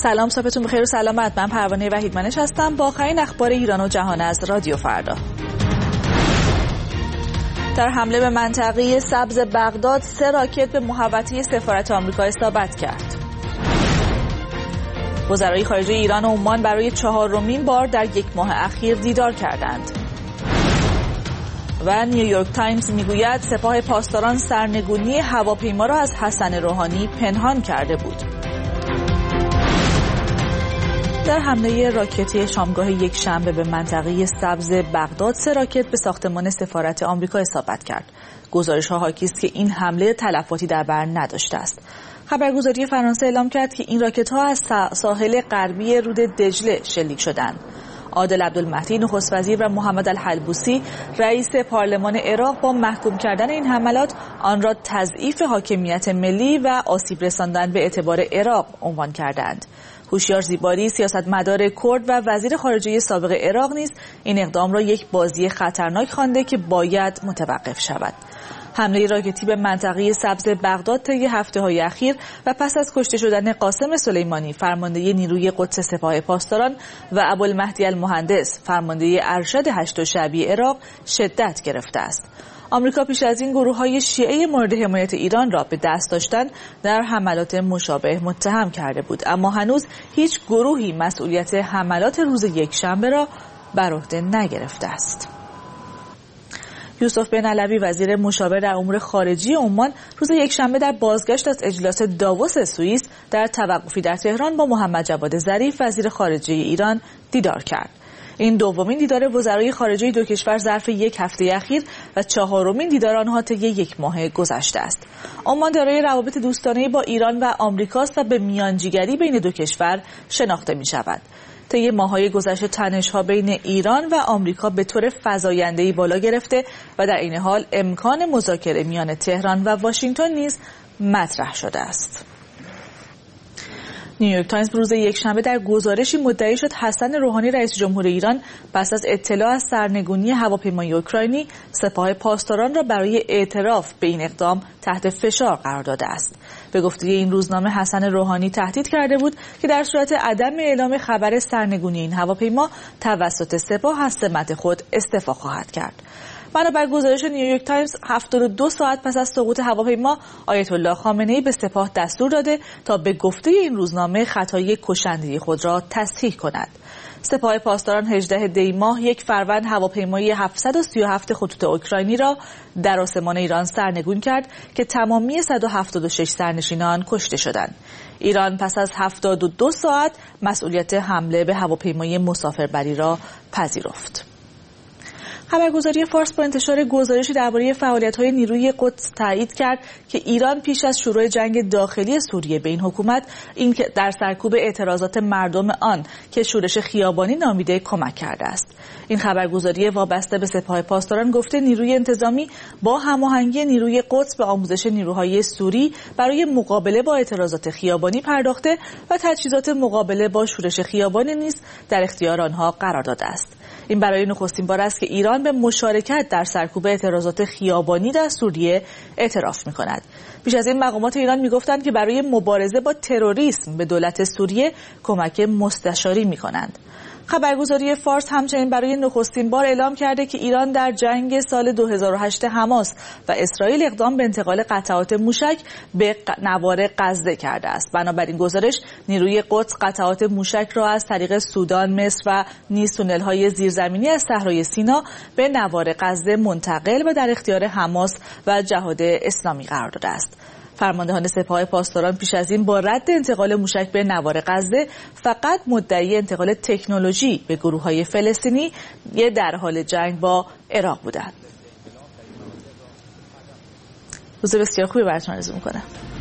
سلام، صبحتون بخیر و سلامت. من پروانه وحیدمنش هستم با آخرین اخبار ایران و جهان از رادیو فردا. در حمله به منطقه سبز بغداد 3 راکت به محوطه سفارت آمریکا اصابت کرد. وزرای خارجه ایران و عمان برای 4مین بار در 1 ماه اخیر دیدار کردند. و نیویورک تایمز میگوید سپاه پاسداران سرنگونی هواپیما را از حسن روحانی پنهان کرده بود. در حمله راکتی شامگاه یکشنبه به منطقه سبز بغداد 3 راکت به ساختمان سفارت آمریکا اصابت کرد. گزارش‌ها حاکی است که این حمله تلفاتی در بر نداشته است. خبرگزاری فرانسه اعلام کرد که این راکت‌ها از ساحل غربی رود دجله شلیک شدند. عادل عبدالمهدی نخست وزیر و محمد الحلبوسی رئیس پارلمان عراق با محکوم کردن این حملات آن را تضعیف حاکمیت ملی و آسیب رساندن به اعتبار عراق عنوان کردند. هوشیار زیباری سیاستمدار کرد و وزیر خارجه سابق عراق نیز این اقدام را یک بازی خطرناک خوانده که باید متوقف شود. حمله راکتی به منطقه سبز بغداد طی هفته‌های اخیر و پس از کشته شدن قاسم سلیمانی فرمانده نیروی قدس سپاه پاسداران و ابوالمهدی المهندس فرمانده ارشد 8 شعبی عراق شدت گرفته است. آمریکا پیش از این گروه‌های شیعه مورد حمایت ایران را به دست داشتن در حملات مشابه متهم کرده بود، اما هنوز هیچ گروهی مسئولیت حملات روز یکشنبه را بر عهده نگرفته است. یوسف بن علوی وزیر مشاور در امور خارجی عمان روز یکشنبه در بازگشت از اجلاس داووس سوئیس در توقفی در تهران با محمد جواد ظریف وزیر خارجه ایران دیدار کرد. این دومین دیدار وزرای خارجه دو کشور ظرف 1 هفته اخیر و 4مین دیدار آنها طی 1 ماه گذشته است. عمان دارای روابط دوستانه با ایران و آمریکاست و به میانجیگری بین دو کشور شناخته می شود. طی ماه‌های گذشته تنش‌ها بین ایران و آمریکا به طور فزاینده‌ای بالا گرفته و در این حال امکان مذاکره میان تهران و واشنگتن نیز مطرح شده است. نیویورک تایمز روز یکشنبه در گزارشی مدعی شد حسن روحانی رئیس جمهور ایران پس از اطلاع از سرنگونی هواپیمای اوکراینی سپاه پاسداران را برای اعتراف به این اقدام تحت فشار قرار داده است. به گفته این روزنامه حسن روحانی تهدید کرده بود که در صورت عدم اعلام خبر سرنگونی این هواپیما توسط سپاه از سمت خود استعفا خواهد کرد. بنابر گزارش نیویورک تایمز 72 ساعت پس از سقوط هواپیما آیت الله خامنه‌ای به سپاه دستور داده تا به گفته این روزنامه خطای کشنده خود را تصحیح کند. سپاه پاسداران 18 دی ماه 1 فروند هواپیمای 737 خطوط اوکراینی را در آسمان ایران سرنگون کرد که تمامی 176 سرنشینان کشته شدند. ایران پس از 72 ساعت مسئولیت حمله به هواپیمای مسافربری را پذیرفت. خبرگزاری فارس با انتشار گزارشی درباره فعالیت‌های نیروی قدس تایید کرد که ایران پیش از شروع جنگ داخلی سوریه به این حکومت این که در سرکوب اعتراضات مردم آن که شورش خیابانی نامیده کمک کرده است. این خبرگزاری وابسته به سپاه پاسداران گفته نیروی انتظامی با هماهنگی نیروی قدس به آموزش نیروهای سوری برای مقابله با اعتراضات خیابانی پرداخته و تجهیزات مقابله با شورش خیابانی نیز در اختیار آنها قرار داده است. این برای نخستین بار است که ایران به مشارکت در سرکوب اعتراضات خیابانی در سوریه اعتراف می‌کند. پیش از این مقامات ایران می‌گفتند که برای مبارزه با تروریسم به دولت سوریه کمک مستشاری می‌کنند. خبرگزاری فارس همچنین برای نخستین بار اعلام کرده که ایران در جنگ سال 2008 حماس و اسرائیل اقدام به انتقال قطعات موشک به نوار غزه کرده است. بنابراین گزارش نیروی قدس قطعات موشک را از طریق سودان، مصر و نیز تونل‌های زیرزمینی از صحرای سینا به نوار غزه منتقل و در اختیار حماس و جهاد اسلامی قرار داده است. فرماندهان سپاه پاسداران پیش از این با رد انتقال موشک به نوار غزه فقط مدعی انتقال تکنولوژی به گروه‌های فلسطینی در حال جنگ با عراق بودند. روز بسیار خوبی براتون آرزو می‌کنم.